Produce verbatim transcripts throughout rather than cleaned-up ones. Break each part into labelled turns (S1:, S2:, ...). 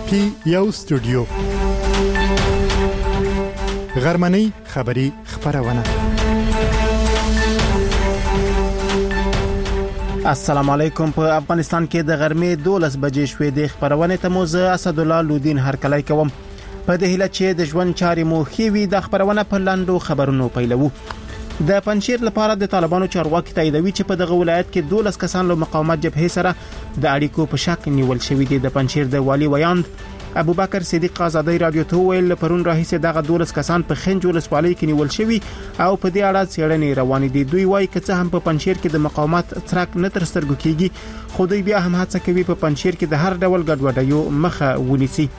S1: پی یو سټوډیو غرمنۍ خبری خبرونه. السلام علیکم. په افغانستان کې د غرمې دولس بجې شوې د خبرونه ته موزه اسد الله لودین هرکلی کوم. په دې هیله چې د ژوند چارې مو خېوي د خبرونه په لاندو خبرونو پیلوو. د پنځیر لپاره د طالبانو چارواکي تاییدوي چې په دغه ولایت کې دولس کسان له مقاومت جبهې سره د اړیکو په شک نیول شوی دي. د پنځیر د والی ویاند ابوبکر صدیق آزادۍ رادیو ته ویل پرون راهیسې دغه دولس کسان په خنج ولسوالۍ کې نیول شوی او په دې اړه څېړنې روانې دي. دوی وایي چې هم په پنځیر کې د مقاومت څرک نه تر سترګو کېږي، خو دوی بیا هم هڅه کوي په پنځیر کې د هر ډول ګډوډیو مخه ونیسي.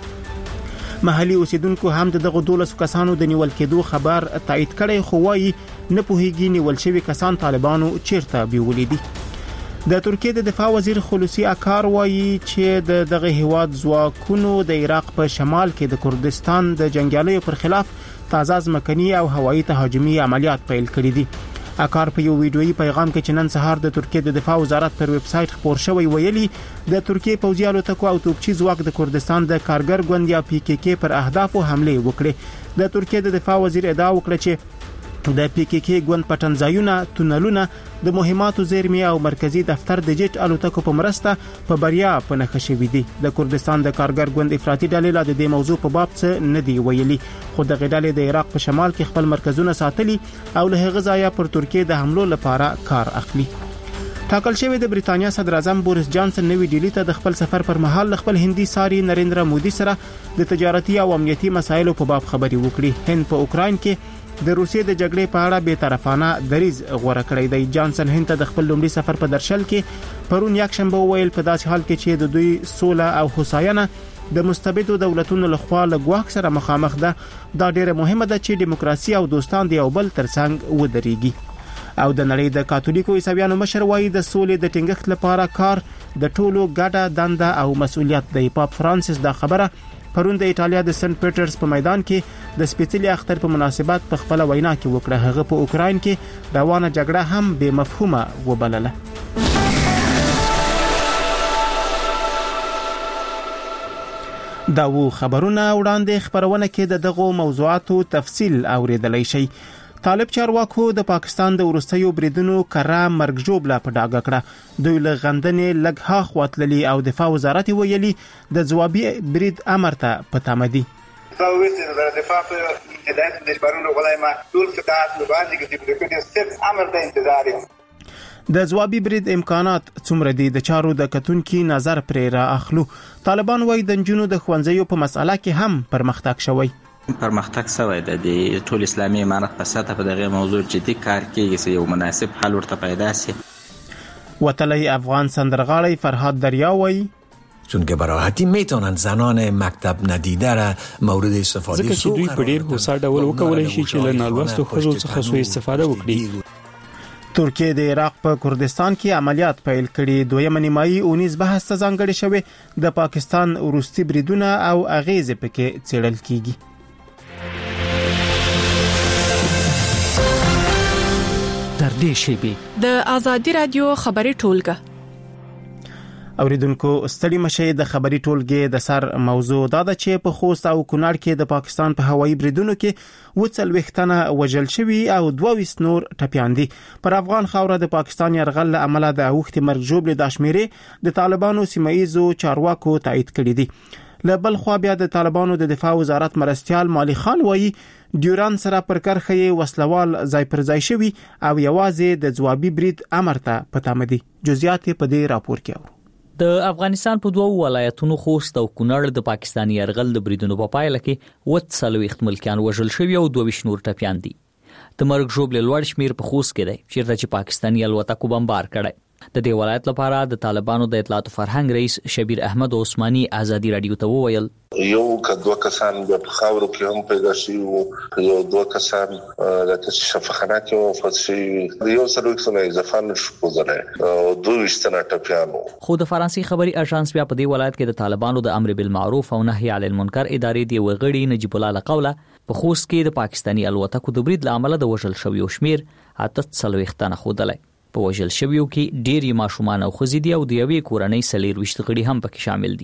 S1: محلي اوسیدونکو هم دغه دولس کسانو د نیول کېدو خبر تایید کړي، خو وایي نه پوهیږي نیول شوی کسان طالبانو چیرته بیولې دي. د ترکیه د دفاع وزیر خلوصي اکار وایي چې دغه هیواد ځواکونو د عراق په شمال کې د کردستان د جنگیالیو پر خلاف تازه ځمکني او هوایي تهاجمي عملیات پیل کړي دي. اکار په یو ویډیويي پیغام کې چې نن سهار د ترکیه د دفاع وزارت پر ویب سټ خبر شوی ویلي د ترکیه پوځي الوتکو او توپچي ځواک د کردستان د کارګر ګوند یا پی کې کې پر اهدافو حمله وکړي. د ترکیه د دفاع وزیر ادعا وکړه چې د پی کې کې ګوند پټنځایونه، تونلونه، د مهماتو زیرمې او مرکزی دفتر د جټ الوتکو په مرسته په بریا په نښه شوی دي. د کردستان د کارګر ګوند افراطي ډلې لا د دې موضوع په باب څه نه دی ویلي، خو د غډلې د عراق په شمال کې خپل مرکزونه ساتلي او له هغه ځایه پر ترکیه د حملو لپاره کار اخلي. ټاکل شوی د بریتانیا صدر اعظم بوریس جانسن نوې ډیلی ته د خپل سفر پر مهال خپل هندي ساري نریندرا مودي سره د تجارتي او امنیتي مسایلو په باب خبري وکړي. هند په اوکراین کې د روسیې د جګړې په اړه بې طرفانه دریځ غوړه کړی دی. جانسن هند ته د خپل لومړي سفر په درشل کې پرون یک شنبه ویل په داسې حال کې چې د دوی سوله او هوساینه د مستبدو دولتونو لخوا له ګواښ سره مخامخ ده، دا ډیره مهمه ده چې دیموکراسي او دوستان د یو بل ترڅنګ ودرېږي. او د نړۍ د کاتولیکو عیسویانو مشر وایي د سولې د ټینګښت لپاره کار د ټولو ګډه دنده او مسؤلیت دی. پاپ فرانسیس دا خبره پرون د ایټالیا د سنت پیټرز په میدان کې د سپېڅلي اختر په مناسبت په خپل وینا کې وکړه. هغه په اوکراین کې روانه جګړه هم بې مفهومه وبلله. دا و خبرونه وړاندې خبرونه کې د دغه موضوعاتو تفصیل اوریدلای شي. طالب چارواکو د پاکستان د ورستیو بریدونو کړه مرګ جوړه په ډاګه کړه. دوی له غندنې لګها خواتللی او دفاع وزارت ویلي د ځوابي برید امر ته پتامدي.
S2: فوت الدفاع في هداية الإجبارون وغلايما دول قطاعات مبادئ كتير ست امر ته انتظار.
S1: د ځوابي برید امکانات څومره دي د چارو د کتونکو نظر پرې را اخلو. طالبان وايي د جنونو د خوانځیو په مسأله کې هم پرمختګ شوی.
S3: پرمختګ شوی د ټول اسلامي امارت په سطح په دغه موضوع جدي کار کیږي چې یو مناسب حل ورته پیدا شي.
S1: وتلی افغان سندرغاړی فرهاد دریا وایي
S4: چون که براحتی میتونن زنان مکتب ندیده را مورد استفاده
S5: ځکه چې دوی په ډیر هوسا ډول وکولای شي چې له نالوستو ښځو څخه سوء استفاده وکړي.
S1: ترکیه د عراق په کردستان کې عملیات پیل کړي. دویمه نیمایي اونیز بحث ته ځانګړی شوی. د پاکستان وروستي بریدونه او اغیزې پکې څېړل کیږي.
S6: در دې شیبې
S7: د آزادي رادیو خبري ټولګه
S1: اوریدونکو ستړي مشه د خبري ټولګې د سر موضوع دا ده چې په خوست او کونړ کې د پاکستان په هوایي بریدونو کې وڅل وختنه وجل شوی او دوه ویس نور ټپيان دي. پر افغان خاوره د پاکستان يرغل عمله د اوخت مرګ جوړ د شمیرې د طالبانو سیمایزو چارواکو تایید کړی دي. له بل خوا بیا د طالبانو د دفاع وزارت مرستيال مالی خان وایي ډیوران سره پر کرخه وسلوال ځای پر ځای شوی او یوازې د ځوابي برید امر ته پتامدي. جزئیات په دې راپور کې اورو.
S6: د افغانستان په دوه ولایتونو خوست او کونړ د پاکستاني يرغل د بریدونو په پایله کې وڅلويخت ملکیان وژل شوی او دوه ویشت نور ټپيان دي. د مرګ ژوبل لوړ شمیر په خوست کې دی چیرته چې پاکستاني الوتکو بمبار کړي. د دې ولایت لپاره د طالبانو د اطلاعات فرهنګ رئیس شبیر احمد عثماني آزادي رادیو ته وویل
S8: یو کدو کسان په خاورو کې هم پیدا شي او یو دوه کسان د شفاخانه کې وفات شي. یو سره څنګه اضافه نشو کوزله او دوه وشتنه ټپيانو.
S6: خو د فرانسې خبري اژانس بیا په دې ولایت کې د طالبانو د امر بالمعروف او نهي عن المنکر ادارې دی وغړي نجیب الله لقوله په خوست کې د پاکستاني الوتکو د برید لامل د وژل شوی او شمیر اته څلويختنه خودلای. په وژل شویو کې ډېری ماشومان او ښځې دي او د یوې کورنۍ څلور ویشت غړي هم پکې شامل دي.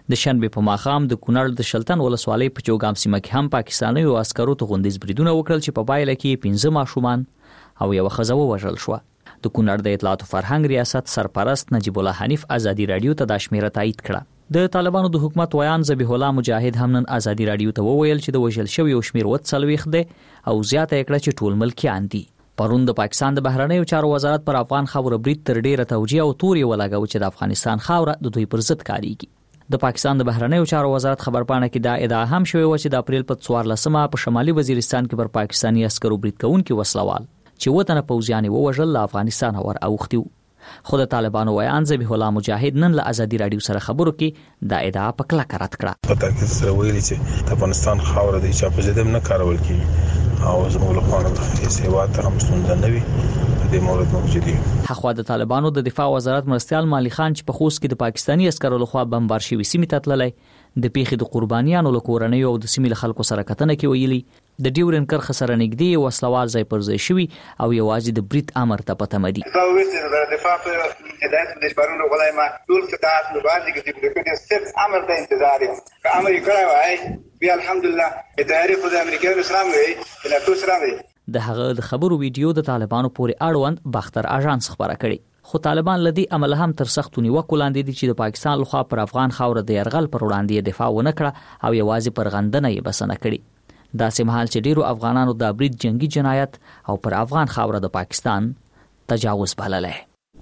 S6: د شنبه په ماښام د کونړ د شلتن ولسوالۍ په چوغام سیمه کې هم پاکستاني او عسکرو ته غونډیز بریدونه وکړل چې په پایله کې پنځه ماشومان او یو ښځه ووژل شوه. د کونړ د اطلاعات او فرهنګ ریاست سرپرست نجیب الله حنیف ازادي رادیو ته د شمیره تایید کړه. د طالبانو د حکومت ویان ذبیح الله مجاهد هم نن ازادي رادیو ته وویل چې د وژل شوی او شمیر وڅلويخ دی او زیاته کړه چې ټول ملکیان دي. پرون د پاکستان د بهرنیو چارو وزارت پر افغان خاوره برید تر ډیره توجیه او توري ولګاو چې د افغانستان خاوره د دوی پر ضد کاریږي. د پاکستان د بهرنیو چارو وزارت خبرپاڼه کې دا ادعا هم شوې و چې د اپریل په څوارلسمه په شمالي وزیرستان کې پر پاکستاني عسکرو برید کوونکي وسلوال چې وطن پوځیان ووژل له افغانستان ور اوختیو. خو د طالبانو ویان ذبیح الله مجاهد نن له ازادي رادیو سره خبرو کې دا ادعا په کلکه رد کړه.
S9: په تاکید سره ویلي چې د افغانستان خاوره د چا په ضد نه کارول کیږي او زموږ لپاره د سیاسي واټ هم ستونزه نه وي. په دې مورد موجودي
S6: هغه د طالبانو د دفاع وزارت مرستيال مالی خان چې په خوست کې د پاکستاني عسکرو لخوا بمبار شوی سیمې ته تللی د پیښې د قربانیانو له کورنۍ او د سیمې خلکو سره کتنه کې ویلي د ډیورن کرخ سره نږدې وسلوال ځای پر ځای شوی او یوازې د بریټ امر ته پته مدي.
S2: دا وایي د دفاع په هدایت د شپارونو غلای ما ټول قطاعات له باندې کې د کوم صرف امر ته انتظار یم. که امر یې کړی وای بیا الحمدلله د تاریخ د امریکایانو اسلام وي د ناتو اسلام وي.
S6: د هغه د خبرو ویډیو د طالبانو پورې اړوند باختر اژانس خبره کړي. خو طالبان لدی عمل هم تر سختو نیوکو لاندې دي چې د پاکستان لخوا پر افغان خاوره د يرغل پر وړاندې دفاع ونه کړه او یوازې پر غندنه یې بسنه کړي. دا سمحال چې ډیرو افغانانو د برید جنگي جنایت او پر افغان خاوره د پاکستان تجاوز بللای.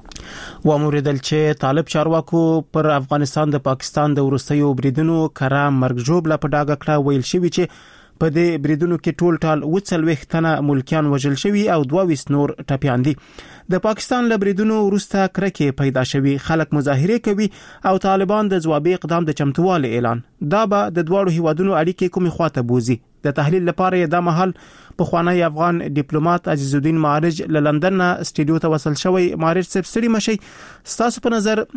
S1: و موریدل چې طالب چارواکو پر افغانستان د پاکستان د ورستیو بریدونو کرا مرګ جوړ په ډاګه کړه ویل شوی چې په دې بریدونو کې ټول ټال وڅلويخ تنه ملکیان وژل شوی او دوه نور ټپيان دي. د پاکستان له بریدونو وروسته کرکه پیدا شوی خلک مظاهره کوي او طالبان د ځوابي اقدام د چمتووالي اعلان. دا به د دوه هیوادونو اړیکې کومې خواته بوزي. د تحلیل لپاره د مهال په خوانی افغان ډیپلوماټ عزیز الدین معرج له لندن استډیو ته وصل شوی. معرج صاحب ستړي مشي ستاسو په نظر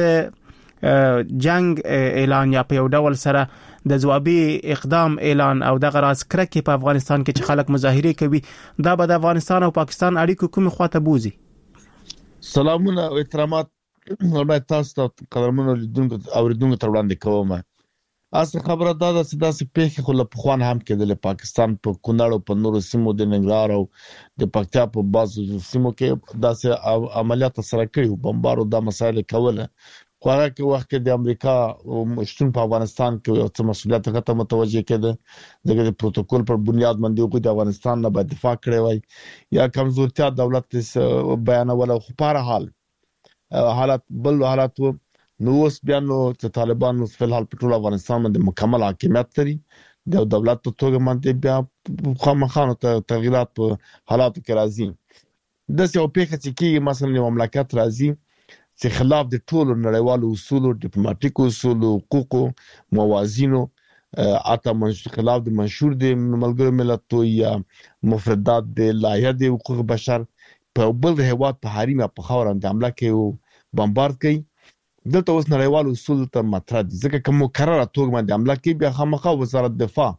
S1: د جنگ اعلان یا په یو ډول سره د ځوابي اقدام اعلان او د غراس کرکه په افغانستان کې چې خلک مظاهره کوي دا به د افغانستان او پاکستان اړیکو کومه خواته بوزي؟
S10: سلامونه او احترامات ورته تاسو ته قدرمنو لیدونکو او اوریدونکو ته وړاندې کوم. اصل خبره دا ده چې داسې پیښې خو له پخوان هم کېدل. پاکستان په کونړ او په نورو سیمو د ننګرهار او د پکتیا په بعضو سیمو کې داسې عملیات سره کړي بمبارو دا مسایل کوله. خو هغه کې وخت کې د امریکا مشتون په افغانستان کې یو څه مسولیت غته متوجه کېده دغه پروتوکول پر بنیاد باندې وګړي د افغانستان نه باید دفاع کړي وای یا کمزورتیا دولت بیانول. خو په هر حال حالت بل حالت نو اوس بیا نو چې طالبان اوس په حال په ټول افغانستان باندې مکمل حاکمیت لري د دولت په توګه باندې بیا خامخانو ته تغیرات په حالاتو کې راځي. د څه په کې چې مثلا یو مملکت راځي چې خلاف د ټولو نړیوالو اصولو ډیپلوماټیکو اصولو حقوقو موازینو اته منشور خلاف د منشور د ملګرو ملتونو یا مفردات د لایحه د حقوق بشر په بل هیواد په حریم په خاور د حمله کې بمبارد کوي. دلته اوس نړیوالو اصول ته مطرح دي ځکه کوم مکرره توګه باندې حمله کوي بیا خامخا وزارت دفاع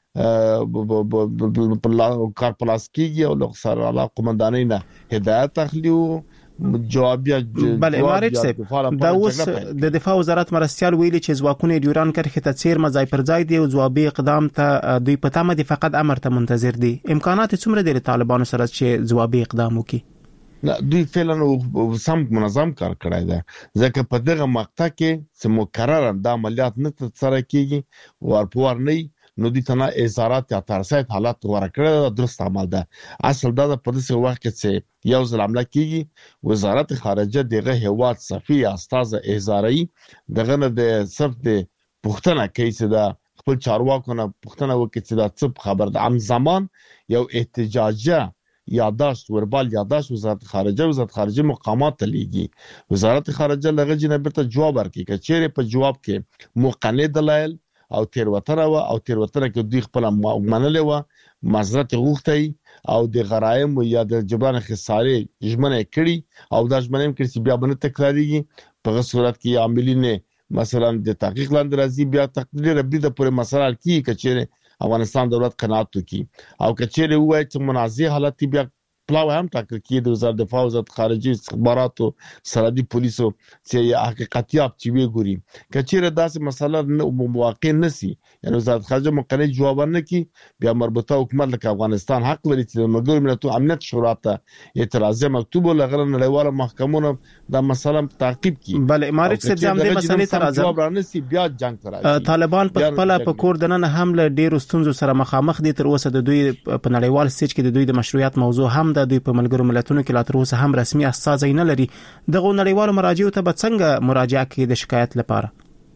S10: په کار پلاس کېږي او له سره علاقه قومندانۍ نه هدایت اخلي او جوابیا.
S1: بله امارات صاحب دا اوس د دفاع وزارت مرستيال ویلي چې ځواکونه ډیوران کرخه ته څیر مزای پر ځای دی او ځوابي اقدام ته دوی پته مده فقط امر ته منتظر دي. امکانات څومره دي طالبانو سره چې ځوابي اقدام وکړي؟
S10: نه دوی فعلا سم منظم کار کړی دی ځکه په دغه مقطع کې چې مکرره د عملیات نه تر کېږي ورپور نه نو دي تنه اظهارات یا ترسایت حالات ورکړه درست عمل ده. اصل دا په داسې وخت کې چې یو ځل عمله کېږي وزارت خارجه دغه هیواد صفي استاذ اظهاري دغه نه د صرف د پښتنه کې چې دا خپل چارواکو نه پښتنه وکړي چې دا څه خبر ده ام زمان یو احتجاجه یاداشت وربال یاداشت وزارت خارجه وزارت خارجه مقامات لیږي. وزارت خارجه لغه جنبه ته جواب ورکړي چې چیرې په جواب کې مقنع دلایل او تیروتنه و او تیروتنه کې دوی خپل منلې و معذرت غوښتي او د غرایم یا د جبران خسارې ژمنه کړي او د ژمنه کړي چې بیا باندې تکراریږي. په صورت کې عاملین مثلا د تحقیق لاندې راځي بیا تقریر ربي د پوره مسله کې کچېره افغانستان دولت قناعت وکي او کچېره وای چې منازع حالت بیا پلاو هم ټاکل کېږي د وزارت دفاع، وزارت خارجه، استخباراتو، سرحدي پولیسو چې حقیقتياب چې وی ګوري. کچېره داسې مسله واقع نسی، یعنی وزارت خارجه مقنع جواب نه کی، بیا مربوطه حکومت لکه افغانستان حق لري چې د ملګرو ملتونو امنیت شورا ته اعتراض مکتوب لغره نړیواله محکمونه د مسله تعقیب کی.
S1: بل امارات صاحب د دې مسلې تر
S10: جواب رانسی بیا جنگ تر
S1: طالبان په خپل په کور دننه هم له ډیرو ستونزو سره مخامخ دي. تر اوسه د دوی په نړیوال سټیج کې د دوی د مشروعیت موضوع هم د دوی په ملګرو ملتونو کې لا تر اوسه هم رسمي اساس نه لري. دغه نړیوالو مراجعو ته به څنګه مراجعه کوي د شکایت لپاره؟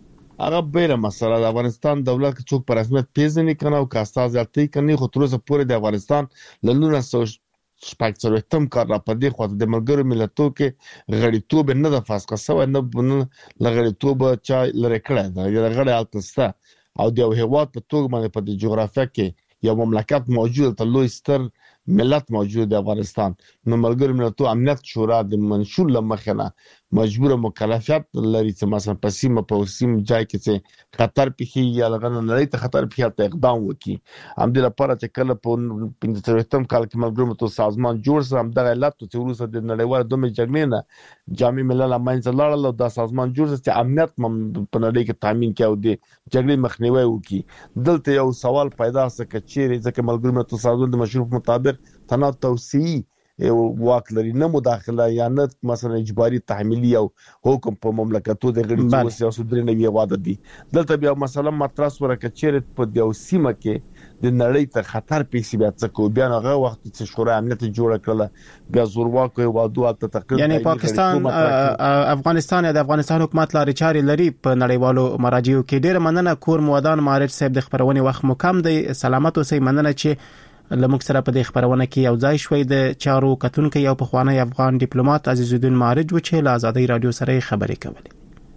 S10: هغه بیره مسله د افغانستان دولت کې څوک په رسمیت پیژني کنه او کاستاز ځلتي کني، خو تر اوسه پورې د افغانستان له نولس سوه شپږ څلوېښتم کال را پدې خو د ملګرو ملتونو کې غړیتوب نه د فاسقه سو نه لغړیتوب چا لری کړه دا غړی التستا او د هیواد په توګه باندې په د جغرافیه کې یو مملکت موجود ته لوی ستر ملت موجود د افغانستان. نو ملګرو ملتونو امنیت شورا د منشور لمخنه مجبور مکلفیت لري چې مثلا په سیمه په سیمه ځای کې چې خطر پیخي یا لغنه نړۍ ته خطر پیخي ته اقدام وکړي. هم د لپاره چې کله په پنځه څلوېښتم کال کې ملګرو ملتونو سازمان جوړ سم دغه علت چې وروسته د نړیوال دومره جګړې نه جامع ملل امنځ لاړل او د سازمان جوړ چې امنیت په نړۍ کې تامین کړي او د جګړې مخنیوي وکړي. دلته یو سوال پیدا څه کچېره ځکه ملګرو ملتونو سازمان د مشروع مطابق تنه توسيعي واک لري، نه مداخله یا نه مثلا اجباري تحمیلي او حکم په مملکتو د غړي سیاسي درنوي واده دي. دلته بیا مثلا مترس ورکه چیرې په دیو سیمه کې د نړۍ ته خطر پیښ بیا څه کو بیا هغه وخت چې شورا امنیت جوړ کړل بیا زورواکو واده ته تقریر،
S1: یعنی پاکستان افغانستان د افغانستان حکومت لاري چاري لري په نړیوالو مراجعو کې. ډیر مننه کور مودان مارج صاحب د خبرونه وخت مو کم دی، سلامت اوسئ. مننه چې لمک سره په دې خبرونه کې یو ځای شوي. د چارو کتونکو یو پخوانی افغان ډیپلوماټ عزیز الدین مارج و چې له آزادۍ رادیو سره خبرې کولې.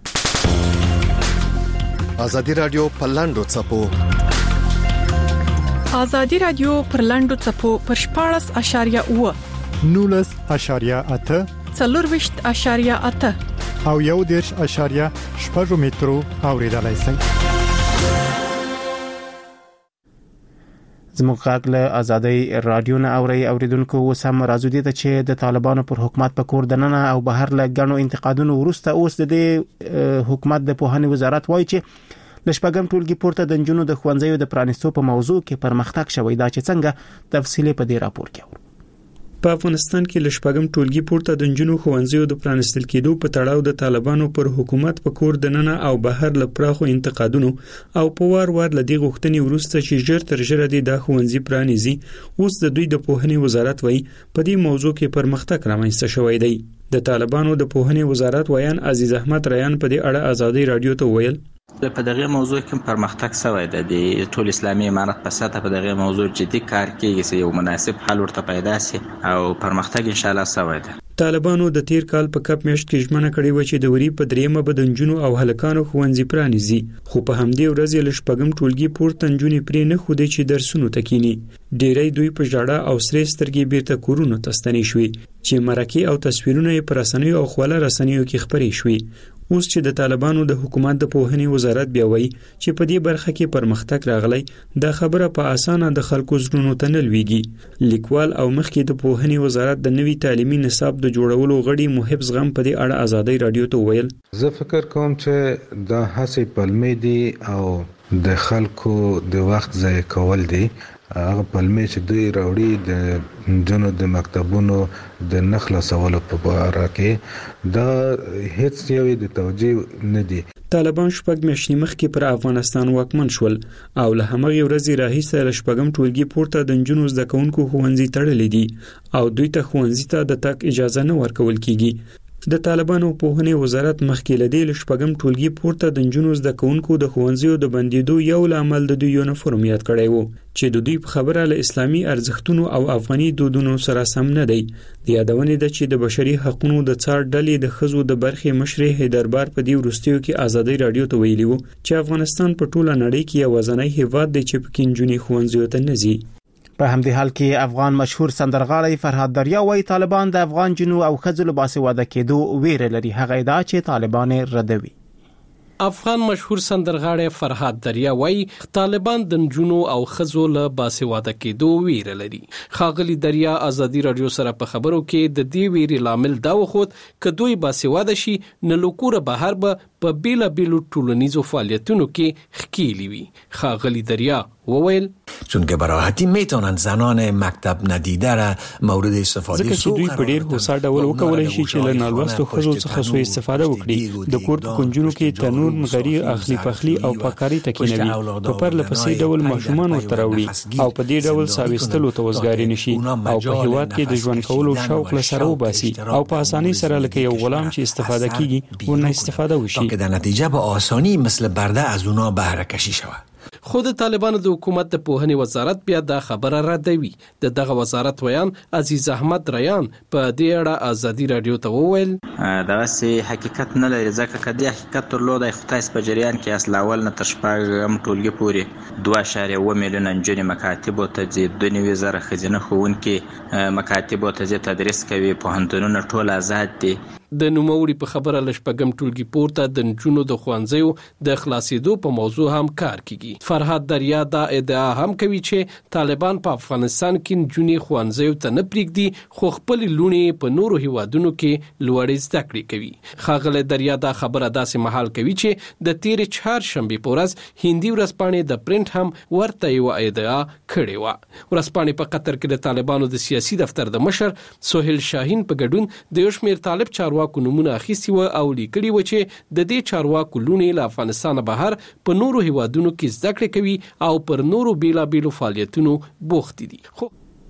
S11: آزادۍ رادیو په لاندو چپو
S7: آزادۍ رادیو پر لاندو چپو پر شپاړس اشاریه اوه
S12: نولس اشاریه اته
S7: څلور ویشت اشاریه اته
S12: او یو دېرش اشاریه شپږ مترو اوریدلای شئ.
S1: زموږ غږ له آزادۍ رادیو نه اوري اوریدونکو. اوس هم راځو دي چې د طالبانو پر حکومت په کور دننه او بهر له غنو انتقادونو ورسته اوس د حکومت د پوهنې وزارت وایي چې لشپګم ټولګي پورته د جنونو د خوانځیو د پرانیستو په موضوع کې پرمختګ شوی. دا چې څنګه تفصیلی په دې راپور کې اورو.
S5: په افغانستان کې لشپګم ټولګي پورته د جنونو خوانځیو د پرانیستل کېدو په تړاو د طالبانو پر حکومت په کور دننه او بهر له پراخو انتقادونو او په وار وار لدی غوښتنې ورسته چې ژر تر ژره د خوانځي پرانیزي. اوس د دوی د پوهنې وزارت وایي په دې موضوع کې پرمختګ رامنځته شوی دی. د طالبانو د پوهنې وزارت ویان عزیز احمد ریان په دې اړه آزادۍ رادیو ته ویل
S3: په دغه موضوع کې پرمختګ شوی دی. د ټول اسلامي امارت په ساته په دغه موضوع جدي کار کوي چې یو مناسب حل ورته پیدا شي او پرمختګ ان شاء الله شوی دی.
S5: طالبانو د تیر کال په کپ میاشت کې ژمنه کړې و چې د وری په دریمه بدنجونو او هلکانو خوانځي پرانیزي، خو په همدې ورځ لشپګم ټولګي پورته نجونې پرې نه خو دې چې درسونو تکینی. ډېری دوی په ژړا او سرې سترګې بیرته کورونو ته ستنې شوې چې مرکه او تصویرونه یې پر رسنیو او خواله رسنیو کې خبرې شوې. اوس چې د طالبانو د حکومت د پوهنې وزارت بیا وایي چې په دې برخه کې پرمختګ راغلی، دا خبره په اسانه د خلکو زړونو ته نه لویږي. لیکوال او مخکې د پوهنې وزارت د نوي تعلیمي نصاب د جوړولو غړي محب زغم په دې اړه آزادۍ رادیو ته ویل
S13: زه فکر کوم چې دا هڅې پلمې دي او د خلکو د وخت ضایع کول دي. هغه پلمې چې دوی راوړي د جنو د مکتبونو د نخلاصولو په اړه کې دا هیڅ یو د توجیه نه دي.
S5: طالبان شپږ میاشتې مخکې پر افغانستان واکمن شول او له همغې ورځې راهیسې له شپږم ټولګي پورته د نجونو زده کوونکو ښوونځي تړلي دي او دوی ته ښوونځي ته د تګ اجازه نه ورکول کیږي. د طالبانو پوهنې وزارت مخکې له دې لشپګم ټولګي پورته د نجونو زده کوونکو د ښوونځیو د بندیدو یو لامل د دوی یونیفورم یاد کړی وو چې د دوی په خبره له اسلامي ارزښتونو او افغاني دودونو سره سم نه دی. د یادونې ده چې د بشري حقوقو د څار ډلې د ښځو د برخې مشرې حیدربار په دې وروستیو کې آزادۍ رادیو ته ویلي وو چې افغانستان په ټوله نړۍ کې یوازینی هیواد دی چې پکې نجونې ښوونځیو ته نه ځي.
S1: په همدې حال کې افغان مشهور سندرغاړی فرهاد دریا وايي طالبان د افغان جنو او ښځو له باسواده کېدو ویره لري. هغه ادعا چې طالبان ردوي.
S14: افغان مشهور سندرغاړی فرهاد دریا وایي طالبان د نجونو او ښځو له باسواده کېدو ویره لري. ښاغلي دریا ازادي راډیو سره په خبرو کې د دې ویرې لامل دا وښود که دوی باسواده شي نو له کوره بهر به په بیلابیلو ټولنیزو فعالیتونو کې ښکیلي وي. ښاغلي دریا وویل
S4: چون که براحتی میتونن زنان مکتب ندیده را مورد استفاده
S5: ځکه چې دوی په ډیر هوسا ډول وکولای شي چې له نالوستو ښځو څخه سوء استفاده وکړي. د کور په کنجونو کې تنور مغري اخلي پخلي او پاکاري تکینوي، په پرله پسې ډول ماشومان ورته راوړي او په دې ډول ساويستلو ته وزګاری نشي او په هیواد کې د ژوند کولو شوق له سره وباسي او په اسانۍ سره لکه یو غلام چې استفاده کیږي ورنه استفاده وشي
S4: که در نتیجه به آسانی مثل برده از اونا بهره کشی شود.
S14: خود طالبانو د حکومت د پوهنې وزارت بیا دا خبره ردوي. د دغه وزارت ویان عزیز احمد ریان په دې اړه ازادي راډیو ته وویل
S3: دا سي حقیقت نه لري، ځکه کدي حقیقت ترلود خدای په جریان کې اصل اول نه تر شپږم ټولګي پورې دوه اشاریه اووه میلیونه نجونې مکاتب او تجدید د نوي زره خزینه خوونکې مکاتب او تجدید تدریس کوي. پوهنتونونه ټول آزاد دي.
S14: د نوموړي په خبره لشپږم ټولګي پورته د نجونو د ښوونځیو د خلاصېدو په موضوع هم کار کیږي. فرهاد دریا دا ادعا هم کوي چې طالبان په افغانستان کې نجونې ښوونځیو ته نه پرېږدي خو خپل لونې په نورو هیوادونو کې لوړې زده کړې کوي. ښاغلی دریا دا خبره داسې مهال کوي چې د تېرې چهارشنبې په ورځ هندي ورځپاڼې د پرنټ هم ورته یوه ادعا کړې وه. ورځپاڼې په قطر کې د طالبانو د سیاسي دفتر د مشر سهیل شاهین په ګډون د یو شمېر طالب چارواکو کو نمونه اخیستي و او لیکلي و چې د دې چارواکو لونې له افغانستان بهر په نورو هیوادونو کې زده کړې کوي او پر نورو بیلابیلو فعالیتونو بوخت دي. خو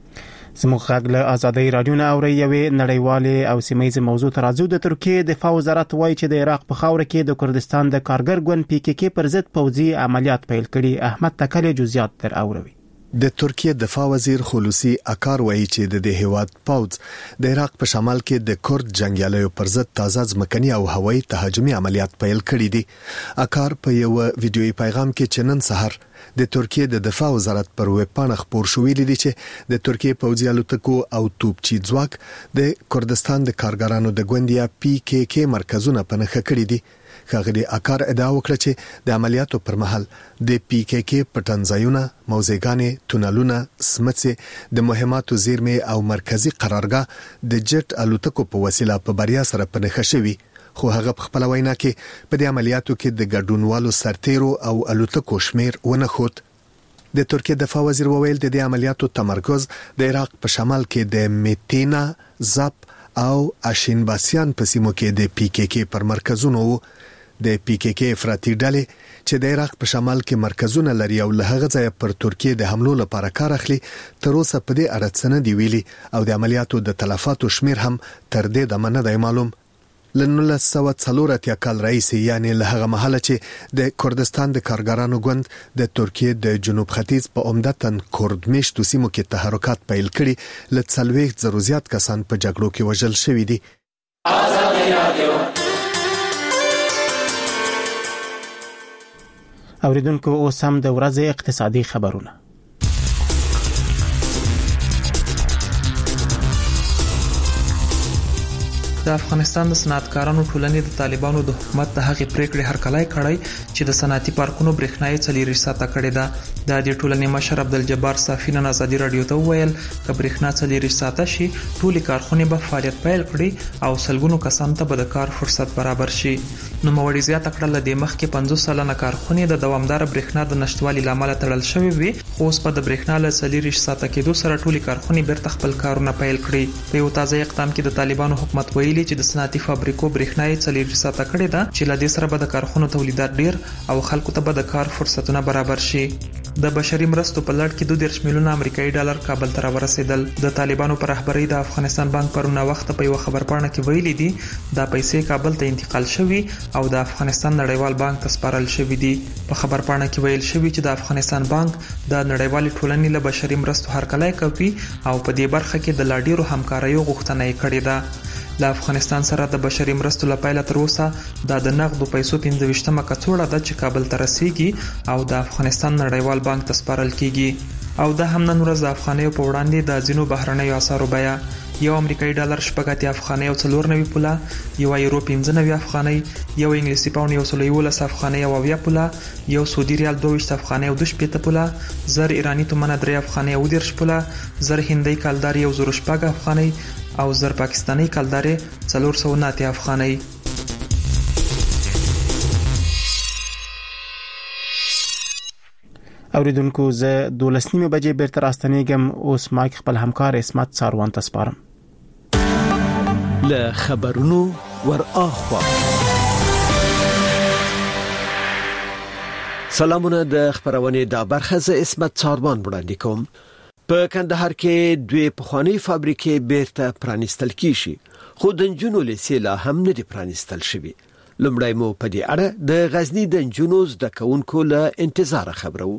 S1: زموږ غږ له ازادۍ راډیو نه اوري یوې نړیوالې او سیمه‌ییزې موضوع ته راځو. د ترکیې دفاع وزارت وایي چې د عراق په خاوره کې د کردستان د کارګر ګوند پی کې کې پر ضد پوځي عملیات پیل کړي. احمد تکلی جزئیات تر اوروي.
S11: د ترکیه دفاع وزیر خلوصي اکار وایي چې د دې هیواد پوځ د عراق په شمال کې د کرد جنگیالیو پر ضد تازه ځمکني او هوایي تهاجمي عملیات پیل کړي دي. اکار په یو ویډیويي پیغام کې چې نن سحر د ترکیه د دفاع وزارت پر ویب پاڼه خبر شوې دي چې د ترکیه پوځي الوتکو او توپچي ځواک د کردستان د کارګرانو د ګوندیا پی کې کې مرکزونه په نښه کړي دي. ښاغلي اکار ادعا وکړه چې د عملیاتو پر مهال د پی کې کې پټنځایونه، موزیګانې، تونلونه، سمڅې، د مهماتو زیرمې او مرکزی قرارګاه د جټ الوتکو په وسیله په بریا سره په نښه شوي. خو هغه په خپل وینا کې په دې عملیاتو کې د ګډونوالو سرتیرو او الوتکو شمیر ونه خود. د ترکیه دفاع وزیر وویل د دې عملیاتو تمرکز د عراق په شمال کې د میتینا، زاپ او اشینباسیان په سیمو کې د پی کې کې پر مرکزونو د پی کې کې افراطي ډلې چې د عراق په شمال کې مرکزونه لري او له هغه ځایه پر ترکیه د حملو لپاره کار اخلي تر اوسه په دې اړه څه نه دی ویلي او د عملیاتو د تلفاتو شمیر هم تر دې دمه نه دی معلوم. له نولس سوه څلور اتیا کال راهیسې یعنې له هغه مهاله چې د کردستان د کارګرانو ګوند د ترکیه د جنوب ختیځ په عمدتاً کرد میشتو سیمو کې تحرکات پیل کړي له څلوېښت زرو زیات کسان په جګړو کې وژل شوي دي.
S1: اوریدونکو اوس هم د ورځې اقتصادي خبرونه.
S15: د افغانستان د صنعتکارانو ټولنې د طالبانو د حکومت د هغې پریکړې هرکلی کړی چې د صنعتي پارکونو برېښنايي څلېرویشت ساعته کړې ده. د دې ټولنې مشر عبدالجبار صافي نن ازادي راډیو ته وویل که برېښنا څلېرویشت ساعته شي ټولې کارخونې به فعالیت پیل کړي او سلګونو کسانو ته به د کار فرصت برابر شي. نوموړي زیاته کړه له دې مخکې پنځوس سلنه کارخونې د دوامداره برېښنا د نشتوالي له امله تړل شوې وي خو اوس به د برېښنا له څلېرویشت ساعته کېدو سره ټولې کارخونې بیرته خپل کارونه پیل کړي. په یو تازه اقدام کې د طالبانو حکومت ویلي چې د صنعتي فابریکو برېښنا یې څلېرویشت ساعته کړې ده چې له دې سره به د کارخونو تولیدات ډیر او خلکو ته به د کار فرصتونه برابر شي. د بشري مرستو په لړ کې دوه دېرش میلیونه امریکایي ډالر کابل ته راورسېدل. د طالبانو پر رهبرۍ د افغانستان بانک پرونه وخت په یو خبرپاڼه کې ویلي دي دا پیسې کابل ته انتقال شوي او د افغانستان نړیوال بانک ته سپارل شوي دي. په خبرپاڼه کې ویل شوي چې د افغانستان بانک د نړیوالې ټولنې له بشري مرستو هرکلی کوي او په دې برخه کې د لا ډیرو همکاریو غوښتنه یې کړې ده. له افغانستان سره د بشري مرستو له پیله تر اوسه دا د نغدو پیسو پنځه ویشتمه کڅوړه ده چې کابل ته رسیږي او د افغانستان نړیوال بانک ته سپارل کیږي. او دا هم نن ورځ د افغانیو په وړاندې د ځینو بهرنیو اسعارو بیه یو امریکایي ډالر شپږ افغانۍ او څلور نوي پوله، یو یورو پنځه نوي افغانۍ، یو انګلیسي پاونډ یو سل یولس افغانۍ او اویا پوله، یو سعودي ریال دوه ویشت افغانۍ او دوه شپېته پوله، زر ایرانی تومنه درې افغانۍ او دېرش پوله، زر هندۍ کلدار یو زر شپږ افغانۍ او زر پاکستاني کلدار څلور سوه نه اتیا افغانۍ.
S1: اوریدونکو زه دولس نیمه بجې بیرته راستنیږم. اوس مایک خپل همکار اسمت ساروان ته سپارم.
S16: له خبرونو ور اخوا سلامونه. د خبرونه د برخه ز اسمت ساروان وړاندې کوم. په کندهار کې دوه پخوانی فابریکې بیرته پرانستل کیږي، خو د نجونو لیسې هم نه دي پرانستل شوي. لومړی مو په دې اړه د غزنی د نجونو زده کوونکو له انتظار خبرو.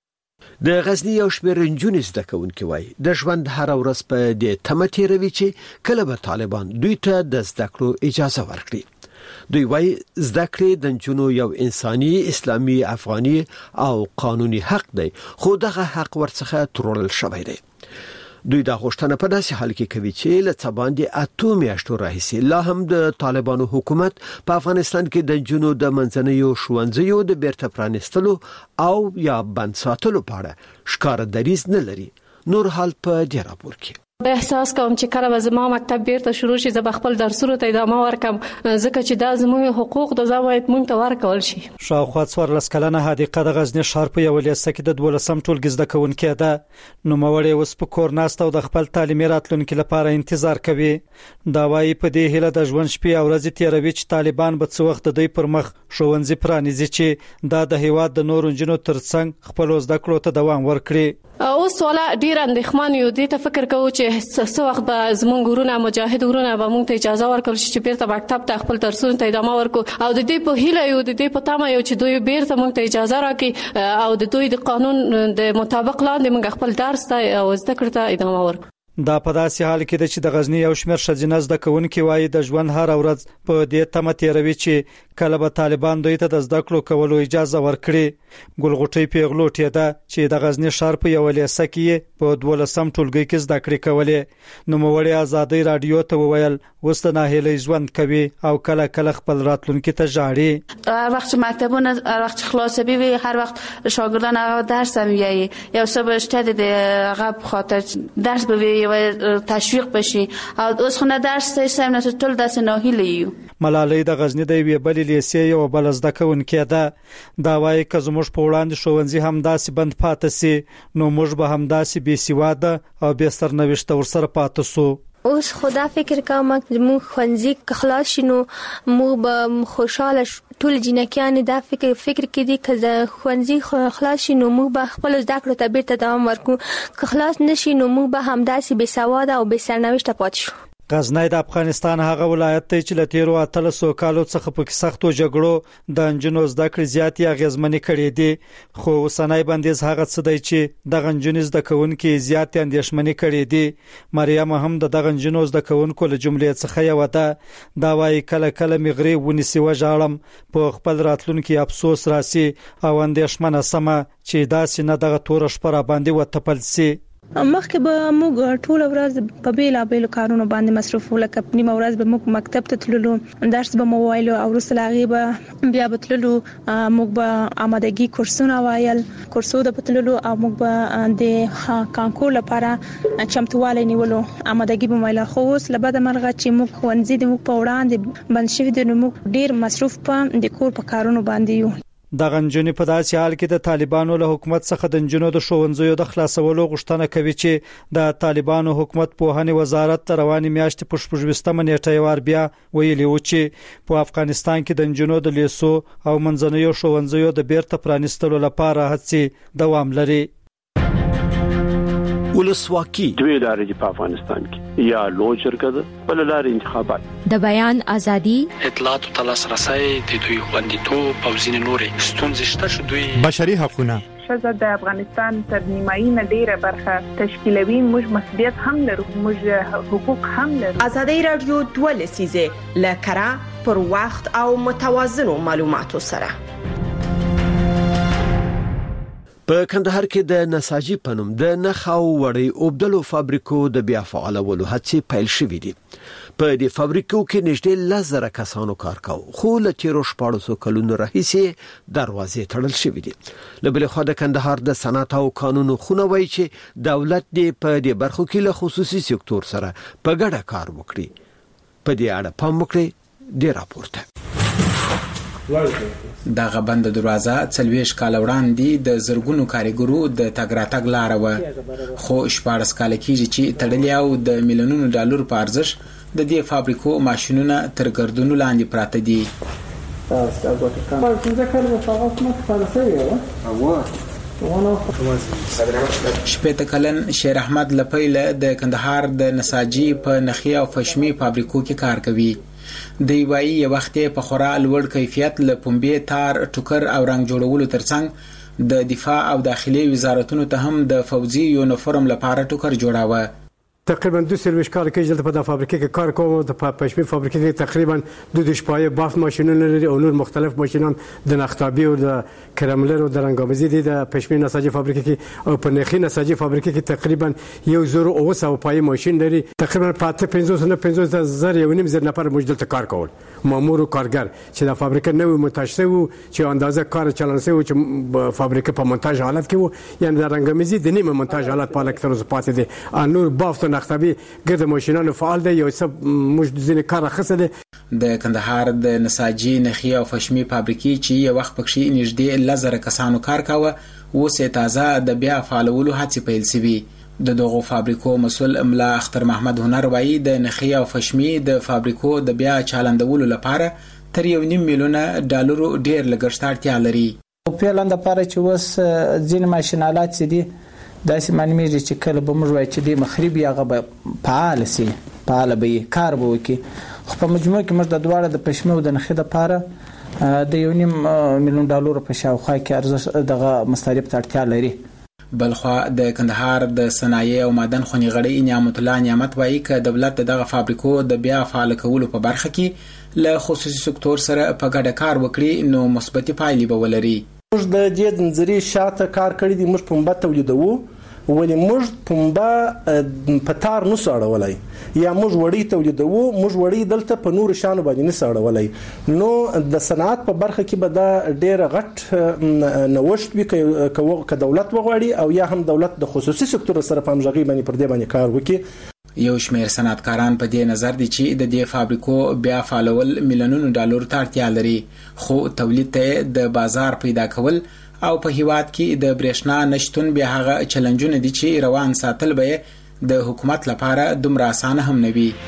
S16: د غزنی یو شمېر نجونې زده کوونکي وایي د ژوند هر ورځ په دې تمه تیروي چې کله به طالبان دوی ته د زده کړو اجازه ورکړي. دوی وایي زده کړې د نجونو یو انساني، اسلامي، افغاني او قانوني حق دی، خو دغه حق ورڅخه ترورل شوی دی. دوی دا غوښتنه په داسې حال کې کوي چې له څه باندې اته میاشتو راهیسې لا هم د طالبانو حکومت په افغانستان کې د نجونو د منځنیو ښوونځیو د بیرته پرانستلو او یا بند ساتلو په اړه ښکاره دریځ نه لري. نور حال په دې راپور کې.
S17: احساس کوم چې کله به زما مکتب بیرته شروع شي زه به خپل درسونو ته ادامه ورکم، ځکه چې دا زموږ حقوق د زموږ مونږ ته ورکول شي.
S12: شاوخوا څوارلس کلنه حدیقه د غزنی ښار په یو لیسه کې د دولسم ټولګي زده کوونکې ده. نوموړی اوس په کور ناست او د خپل تعلیمي راتلونکي لپاره انتظار کوي. دا وايي په دې هیله د ژوند شپې او ورځې تیروي چې طالبان به څه وخت د دوی پر مخ ښوونځي پرانیزي چې دا د هیواد د نورو نجونو ترڅنګ خپل زده کړو ته دوام ورکړي.
S17: اوس ولا ډیر اندېښمان یو دي ته فکر کوو چې څه وخت به زمونږ ورونه مجاهد ورونه به موږ ته اجازه ورکړي چې بیرته مکتب ته خپل درسونه ته ادامه ورکړو، او د دې په هیله یو د دې په تمه یو چې دوی بیرته موږ ته اجازه راکړي او د دوی د قانون د مطابق لاندې موږ خپل درس ته او زده کړې ته ادامه ورکړو.
S12: دا په داسې حال کې چې د غزنی یو شمېر ښځینه زده کوونکي وایي د ژوند هر ورځ په دې تمه تیروي چې کله به طالبان دوی ته د زده کړو کولو اجازه ورکړي. ګلغوټۍ پیغلوټې ده چې د غزنی ښار په یو لیسه کې په دولسم ټولګي کې زده کړې کولې. نوموړی ازادۍ رادیو ته وویل اوس د ناهیلۍ ژوند کوي او کله کله خپل راتلونکي ته ژاړي.
S18: هر وخت مکتبونه هر وخت خلاصوي وي، هر وخت شاګردان هغه درس هم وایي، یو څه به شته د هغه خاطر درس به و تشویق بشي او اوس خو نه درس سم نه ټول داسې ناهیله یو.
S12: ملالۍ د غزنی د یوې بلې لیسې یو بل زده کوونکې ده. دا وايي که زموږ په وړاندې ښوونځي هم داسې بند پاتې سي نو موږ به هم داسې بې سواده او بې سرنوشته ورسره پاتې سو.
S19: اوس خدا فکر کوم چې موږ ښوونځي خلاص شینو موږ به خوشاله ټول جنکیان دا فکر فکر کې دي چې ښوونځي خلاص شینو موږ به خپل زده کړو ته بیرته دوام ورکړو، که خلاص نشي نو موږ به هم داسې بې سواده او بې سرنوشته پاتې شو.
S12: غزنی د افغانستان هغه ولایت دی چې له تیرو اتلسو کالو څخه په سختو جګړو د نجونو زده کړې زیاتې اغیزمنې کړې دي، خو اوسنی بندیز هغه څه دی چې د نجونو زده کوونکو زیاتې اندېښمنې کړې دي. مریم هم د دغه نجونو زده کوونکو له جملې څخه یو ده. دا وايي کله کله مغري ونیسي وژاړم، په خپل راتلونکي افسوس راسي او اندېښمنه سمه چې داسې نه دغه تور شپه را باندې وتپل سي.
S20: مخکې به موږ ټول ورځ په بیل بیل کارونو باندې مصروف ولکه نیمه ورځ به موږ مکتب ته تللو، درس به مو وایلو او وروسته لاغي به بیا به تللو، موږ به آمادګي کورسونه وایل، کورسو د تللو او موږ به د کانکور لپاره چمتووالی نیولو، آمادګي به وایل. خو اوس لبد مرغه چې موږ ښوونځي د موږ په وړاندې بند شوی دی نو موږ ډیر مصروف په د کور په کارونو باندې یو.
S12: د غنجونی په داسې حال کې د طالبانو له حکومت څخه د نجونو د ښوونځیو د خلاصولو غوښتنه کوي چې د طالبانو حکومت په هني وزارت رواني میاشتې په شپږمه نیټه یوار بیا ویلي و چې په افغانستان کې د نجونو د لیسو او منځنیو ښوونځیو د بیرته پرانستلو لپاره هڅې دوام لري.
S21: ولسواکي دوی لارې په افغانستان کې یا لوی جرګه ده بل لارې انتخابات، د
S22: بیان ازادي،
S23: اطلاعات او تلاسرسي د دوی خوندیتوب او ځینې نورې ستونزې شته چې دوی
S12: بشري حقوقونه
S24: ښځه د افغانستان تر نیمایي نه ډیره برخه تشکیلوي. موږ مسؤلیت هم لرو، موږ حقوق هم لرو.
S25: ازادي رادیو دوه لسیزه لکره پر وخت او متوازنو معلوماتو سره
S16: په کندهار کې د نساجي پنوم د نخاو وړي اوبدلو فابریکو د بیا فعالولو هڅې پیل شوې دي. په دې فابریکو کې نږدې لزر کسانو کار کاوه، خو له تیرو شپاړسو کلونو راهیسې دروازې تړل شوې دي. له بلې خوا د کندهار د صنعت او قانونو خونه وایي چې دولت دې په دې برخو کې له خصوصي سکتور سره په ګډه کار وکړي. په دې اړه پام وکړئ د راپورته.
S2: دغه بند دروازه څلويش کال وړاندې د زرګونو کارګرو د تګ راتګ لار و، خو شپږ کال کېږي چې تړلې او د میلیونونو ډالر په ارزښت د دې فابریکو ماشينونه تر ګردونو لاندې پراته دي. شپېته کلن شیر احمد لپیله د کندهار د نساجي په نخي او فشمي فابریکو کې کار کوي. د وایي یو وخت په خورا لوړ کیفیت له پنبې تار ټوکر او رنګ جوړولو ترڅنګ د دفاع او داخلي وزارتونو ته هم د فوزي یونیفورم لپاره ټوکر جوړاوه.
S6: تقریبا دو سرویس کال کې دلته په د فابریکې کې کار کوم. د پښمې فابریکې کې تقریبا د دوه شپایه باف ماشینونه لري او نور مختلف ماشینان د نختابي او د کرملر او د رنګامزي دي. د پښمې نساجي فابریکې کې او په نخي نساجي فابریکې کې تقریبا یو زر او سو پای ماشین لري. تقریبا پاته پنځوس نه پنځوس زر یو نیم زر نفر موجود ته کار کول، مامور او کارګر چې د فابریکې نوې مونتاژ شوی چې اندازه کار چلن شوی چې فابریکې په مونتاژ حالت کې وو، یعنی د رنګامزي د نیمه مونتاژ حالت په لکه تر پاتې دي. انور باف نختابي ګرد ماشینانو فعال دی، یو څه موږ د ځینې کار اخیسته دی.
S2: د کندهار د نساجي نخي او فشمي فابریکې چې یو وخت پکې نږدې لزر کسانو کار کاوه، اوس یې تازه د بیا فعالولو هڅې پیل شوي. د دغو فابریکو مسول ملا اختر محمد هنر وایي د نخي او فشمي د فابریکو د بیا چالندولو لپاره تر یو نیم میلیون ډالر ډیر لګښت اړتیا لري.
S8: په لاندې لپاره چې وس ځین ماشینالات دي داسې معلومیږي چې کله به موږ وایو چې د مخربي هغه به فعال سي، فعال به کار به وکړي. خو په مجموع کې موږ د دواړه د پښمه او د نخي لپاره د یو نیم میلیون ډالر په شاوخوا کې ارزښت دغه مصارف ته اړتیا لري.
S2: بلخوا د کندهار د صنایع او معدن خونی غړي نعمت الله نعمت وایي ک دولت دغه فابریکو د بیا فعال کولو په برخه کې له خصوصي سکتور سره په ګډه کار وکړي نو مثبت پایلې به ولري.
S9: موږ د دې نظریې شاته کار کړی دی. موږ پنبه تولیدوو، ولی موږ پنبه په تار نه ساړولای، یا موږ وړي تولیدوو، موږ وړي دلته په نور شانو باندې نه ساړولای. نو د صنعت په برخه کې به دا ډېر غټ نوښت وي که دولت وغواړي او یا هم دولت د خصوصي سکتور سره په همغږي باندې پر دې باندې کار وکړي.
S2: یو شمېر صنعتکاران په دې نظر دي چې د دې فابریکو بیا فعالول میلیونونو ډالر ته اړتیا لري، خو تولید ته د بازار پیدا کول او په هیواد کې د برېښنا نشټون بیا هغه چیلنجونه دي چې روان ساتل به د حکومت لپاره دومره اسانه هم نه وي.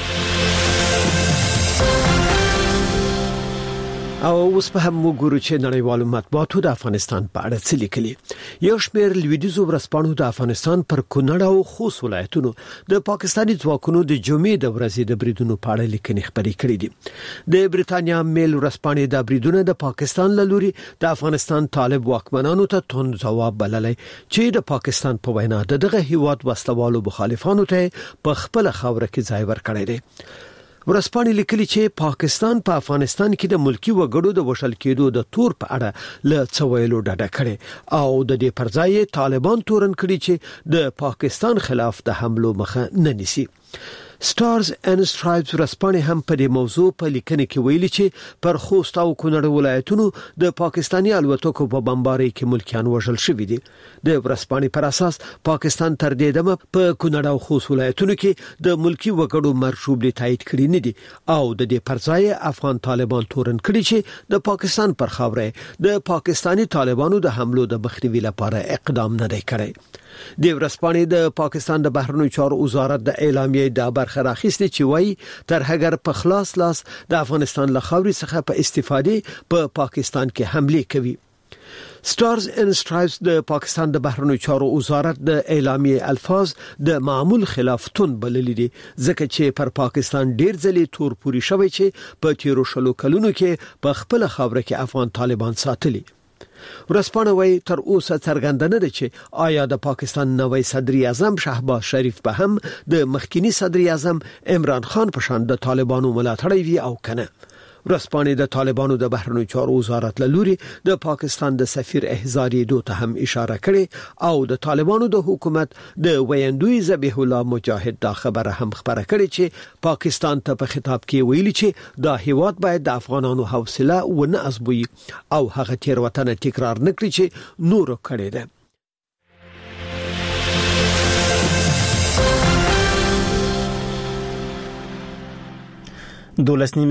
S16: او اوس په هم وګورو چې نړیوالو مطبوعاتو د افغانستان په اړه څه لیکلي. یو شمېر لویدیځو ورځپاڼو د افغانستان پر کونړ او خوست ولایتونو د پاکستاني ځواکونو د جمعې د ورځې د بریدونو په اړه لیکنې خبرې کړې دي. د بریتانیا میل ورځپاڼې د بریدونو د پاکستان له لوري د افغانستان طالب واکمنانو ته توند ځواب بللی چې د پاکستان په وینا دغه هیواد وسلوالو مخالفانو ته په خپل خاوره کې ځای ورکړی دی. ورځپاڼې لیکلي چې پاکستان په افغانستان کې د ملکی وګړو د وشل کېدو د تور په اړه له څویلو ډډه کړې او د دې پر ځای طالبان تورن کړي چې د پاکستان خلاف د حملو مخه نه نیسي. سټارز اینڈ سټرایپز ورځپاڼې هم په دې موضوع په لیکنه کې ویلي چې پر خوست او کونړ ولایتونو د پاکستاني الوتکو په بمبارۍ کې ملکیان وژل شوي دي. د ورځپاڼې پر اساس پاکستان تر دې دمه په کونړ او خوست ولایتونو کې د ملکی وګړو مرشوبلي تایید کړی نه دي او د دې پر ځای افغان طالبان تورن کړي چې د پاکستان پر خاوره د پاکستاني طالبانو د حملو د مخنیوي لپاره اقدام نه دی کړی. د ورځپاڼې د پاکستان د بهرنیو چارو وزارت د اعلامیې د برخه راخیستې چې وایي تر هغه په خلاص لاس د افغانستان له خاورې څخه په استفادې په پاکستان کې حمله کوي. سټارز اینڈ سټرایپز د پاکستان د بهرنیو چارو وزارت د اعلامیې الفاظ د معمول خلاف تون بللي دي ځکه چې پر پاکستان ډیر ځلې تور پوری شوی چې په تیرو شلو کلونو کې په خپل خاوره کې افغان طالبان ساتلي. ورځپاڼه وايي تر اوسه څرګنده نه ده چې آیا د پاکستان نوی صدر اعظم شهباز شریف به هم د مخکینی صدر اعظم عمران خان په شان د طالبانو ملاتړی وي او کنه. ورځپاڼې د طالبانو د بهرنیو چارو وزارت له لوري د پاکستان د سفیر احضاریدو ته هم اشاره کړې او د طالبانو د حکومت د ویندوی ذبیح الله مجاهد دا خبره هم خبره کړې چې پاکستان ته په خطاب کې ویلي چې دا هیواد باید د افغانانو حوصله ونه ازبوي او هغه تیروتنه تکرار نکړي چې نور کړي ده.
S1: دولس